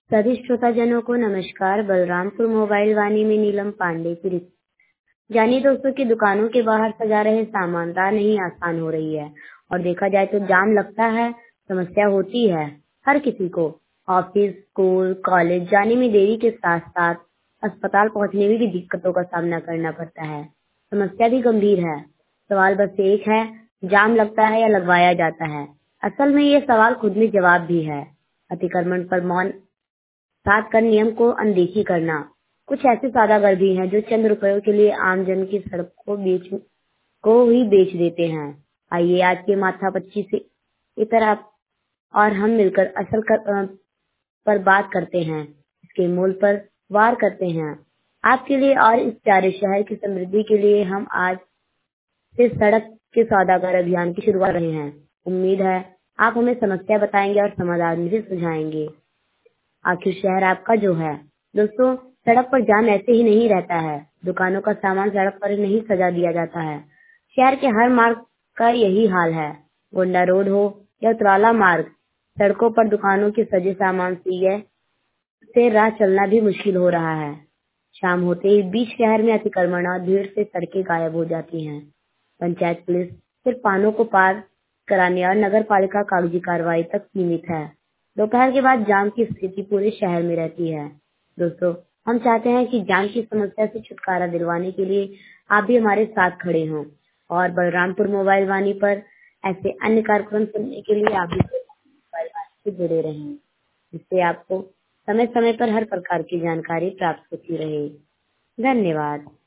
सभी श्रोताजनों को नमस्कार। बलरामपुर मोबाइल वाणी में नीलम पांडे की जानिए दोस्तों की दुकानों के बाहर सजा रहे सामानदार नहीं आसान हो रही है और देखा जाए तो जाम लगता है, समस्या होती है हर किसी को। ऑफिस, स्कूल, कॉलेज जाने में देरी के साथ साथ अस्पताल पहुंचने में भी दिक्कतों का सामना करना पड़ता है। समस्या भी गंभीर है। सवाल बस एक है, जाम लगता है या लगवाया जाता है? असल में ये सवाल खुद में जवाब भी है। अतिक्रमण पर मौन साथ कर नियम को अनदेखी करना। कुछ ऐसे सौदागर भी हैं जो चंद रुपयों के लिए आमजन की सड़क को ही बेच देते हैं। आइए आज के माथापच्ची से इतर आप और हम मिलकर पर बात करते हैं, इसके मूल पर वार करते हैं आपके लिए और इस प्यारे शहर की समृद्धि के लिए। हम आज से सड़क के सौदागर अभियान की शुरुआत कर रहे हैं। उम्मीद है आप हमें समस्या बताएंगे और समाधान भी सुझाएंगे। आखिर शहर आपका जो है। दोस्तों, सड़क पर जाम ऐसे ही नहीं रहता है। दुकानों का सामान सड़क पर नहीं सजा दिया जाता है। शहर के हर मार्ग का यही हाल है। गोंडा रोड हो या उतराला मार्ग, सड़कों पर दुकानों के सजे सामान से राह चलना भी मुश्किल हो रहा है। शाम होते ही बीच शहर में अतिक्रमण और भीड़ से सड़कें गायब हो जाती हैं। पंचायत पुलिस सिर्फ वाहनों को पार कराने और नगर पालिका कागजी कार्रवाई तक सीमित है। दोपहर के बाद जाम की स्थिति पूरे शहर में रहती है। दोस्तों, हम चाहते हैं कि जाम की समस्या से छुटकारा दिलवाने के लिए आप भी हमारे साथ खड़े हों और बलरामपुर मोबाइल वाणी पर ऐसे अन्य कार्यक्रम सुनने के लिए आप भी मोबाइल वाणी से जुड़े रहें, जिससे आपको समय समय पर हर प्रकार की जानकारी प्राप्त होती रहे। धन्यवाद।